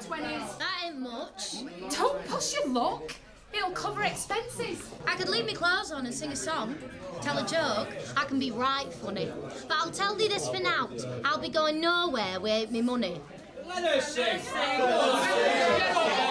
20s. That ain't much. Don't push your luck. It'll cover expenses. I could leave my clothes on and sing a song, tell a joke. I can be right funny. But I'll tell thee this for now. I'll be going nowhere with me money. Let her sing.